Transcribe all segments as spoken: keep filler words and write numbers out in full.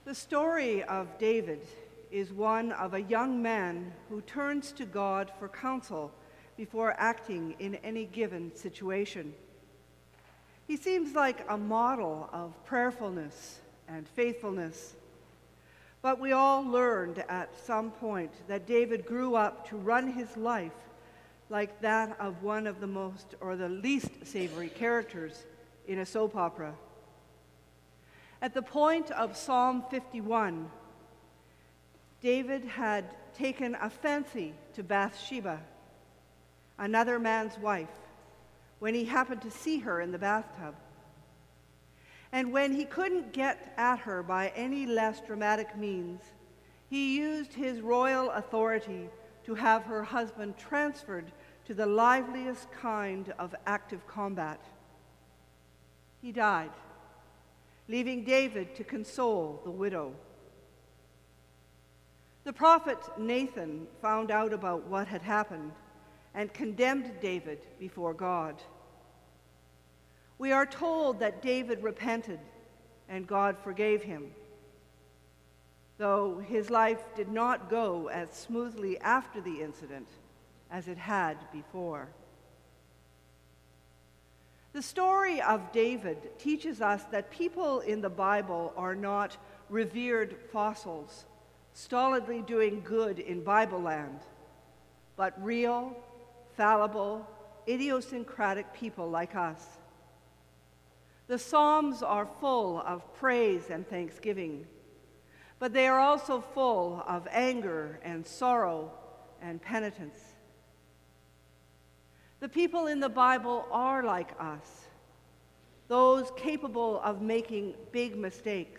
The story of David is one of a young man who turns to God for counsel before acting in any given situation. He seems like a model of prayerfulness and faithfulness. But we all learned at some point that David grew up to run his life like that of one of the most or the least savory characters in a soap opera. At the point of Psalm fifty-one, David had taken a fancy to Bathsheba, another man's wife, when he happened to see her in the bathtub. And when he couldn't get at her by any less dramatic means, he used his royal authority to have her husband transferred to the liveliest kind of active combat. He died, leaving David to console the widow. The prophet Nathan found out about what had happened and condemned David before God. We are told that David repented and God forgave him, though his life did not go as smoothly after the incident as it had before. The story of David teaches us that people in the Bible are not revered fossils, stolidly doing good in Bible land, but real, fallible, idiosyncratic people like us. The Psalms are full of praise and thanksgiving, but they are also full of anger and sorrow and penitence. The people in the Bible are like us, those capable of making big mistakes.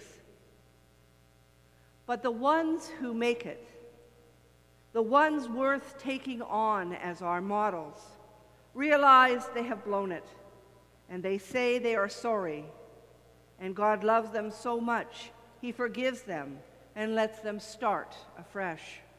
But the ones who make it, the ones worth taking on as our models, realize they have blown it, and they say they are sorry, and God loves them so much, he forgives them and lets them start afresh.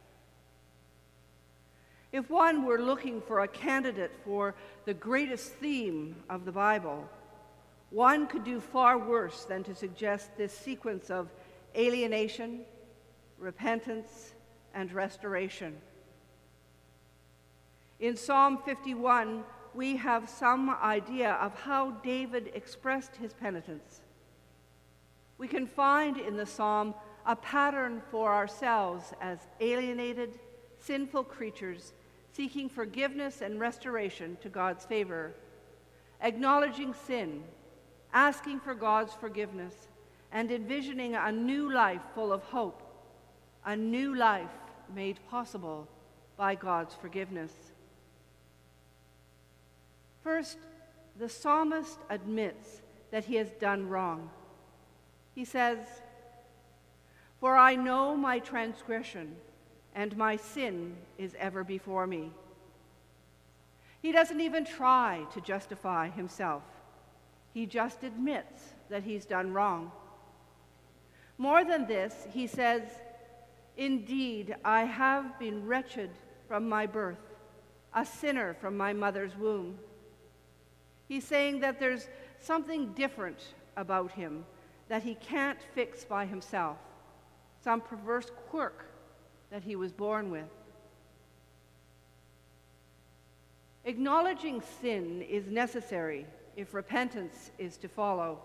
If one were looking for a candidate for the greatest theme of the Bible, one could do far worse than to suggest this sequence of alienation, repentance, and restoration. In Psalm fifty-one, we have some idea of how David expressed his penitence. We can find in the psalm a pattern for ourselves as alienated, sinful creatures seeking forgiveness and restoration to God's favor, acknowledging sin, asking for God's forgiveness, and envisioning a new life full of hope, a new life made possible by God's forgiveness. First, the psalmist admits that he has done wrong. He says, "For I know my transgression, and my sin is ever before me." He doesn't even try to justify himself. He just admits that he's done wrong. More than this, he says, "Indeed, I have been wretched from my birth, a sinner from my mother's womb." He's saying that there's something different about him that he can't fix by himself, some perverse quirk that he was born with. Acknowledging sin is necessary if repentance is to follow.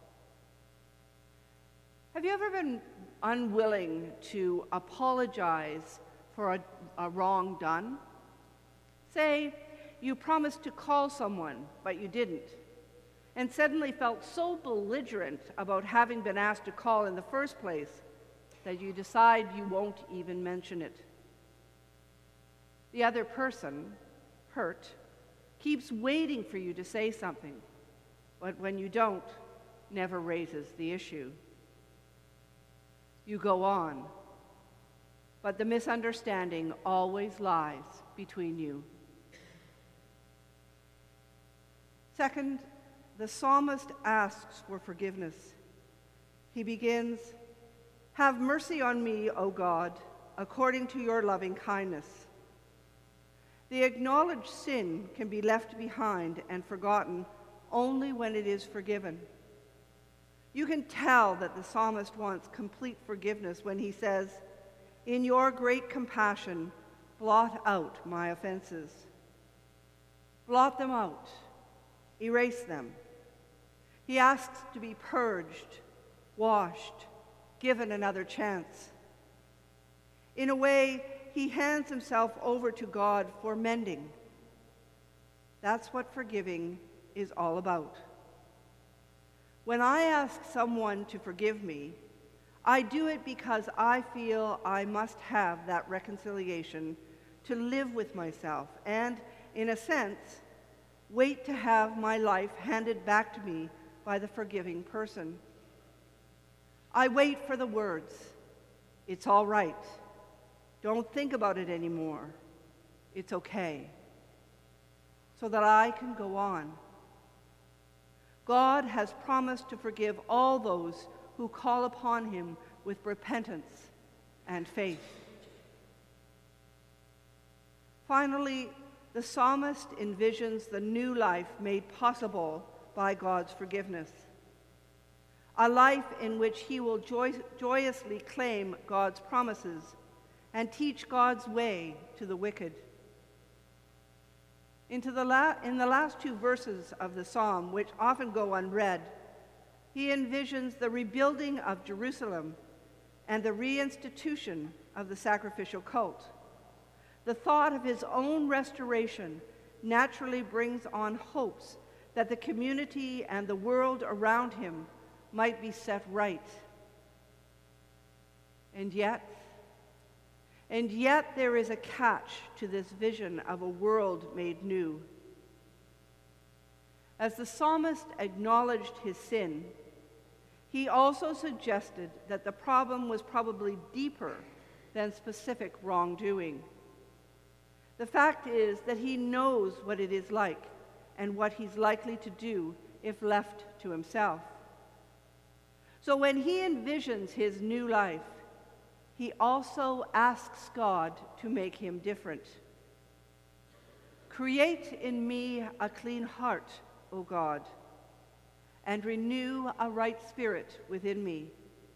Have you ever been unwilling to apologize for a, a wrong done? Say, you promised to call someone, but you didn't, and suddenly felt so belligerent about having been asked to call in the first place that you decide you won't even mention it. The other person, hurt, keeps waiting for you to say something, but when you don't, never raises the issue. You go on, but the misunderstanding always lies between you. Second, the psalmist asks for forgiveness. He begins, "Have mercy on me, O God, according to your loving kindness." The acknowledged sin can be left behind and forgotten only when it is forgiven. You can tell that the psalmist wants complete forgiveness when he says, "In your great compassion, blot out my offenses." Blot them out. Erase them. He asks to be purged, washed, given another chance. In a way, he hands himself over to God for mending. That's what forgiving is all about. When I ask someone to forgive me, I do it because I feel I must have that reconciliation to live with myself and, in a sense, wait to have my life handed back to me by the forgiving person. I wait for the words, "It's all right. Don't think about it anymore. It's okay," so that I can go on. God has promised to forgive all those who call upon him with repentance and faith. Finally, the psalmist envisions the new life made possible by God's forgiveness, a life in which he will joy- joyously claim God's promises and teach God's way to the wicked. Into the la- in the last two verses of the psalm, which often go unread, he envisions the rebuilding of Jerusalem and the reinstitution of the sacrificial cult. The thought of his own restoration naturally brings on hopes that the community and the world around him might be set right. And yet, and yet there is a catch to this vision of a world made new. As the psalmist acknowledged his sin, he also suggested that the problem was probably deeper than specific wrongdoing. The fact is that he knows what it is like and what he's likely to do if left to himself. So when he envisions his new life, he also asks God to make him different. "Create in me a clean heart, O God, and renew a right spirit within me."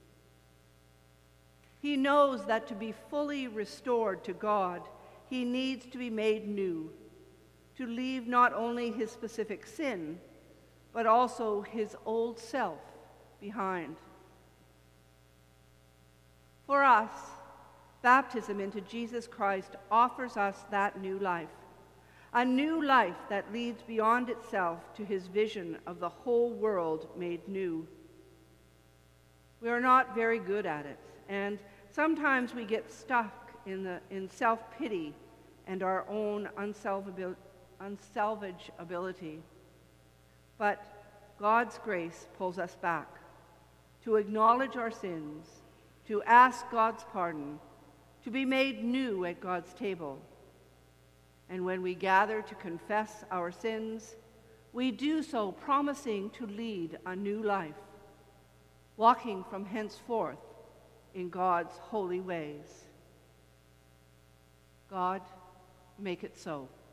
He knows that to be fully restored to God, he needs to be made new, to leave not only his specific sin, but also his old self behind. For us, baptism into Jesus Christ offers us that new life, a new life that leads beyond itself to his vision of the whole world made new. We are not very good at it, and sometimes we get stuck in, the, in self-pity and our own unsalvabil- unsalvageability. But God's grace pulls us back to acknowledge our sins, to ask God's pardon, to be made new at God's table. And when we gather to confess our sins, we do so promising to lead a new life, walking from henceforth in God's holy ways. God, make it so.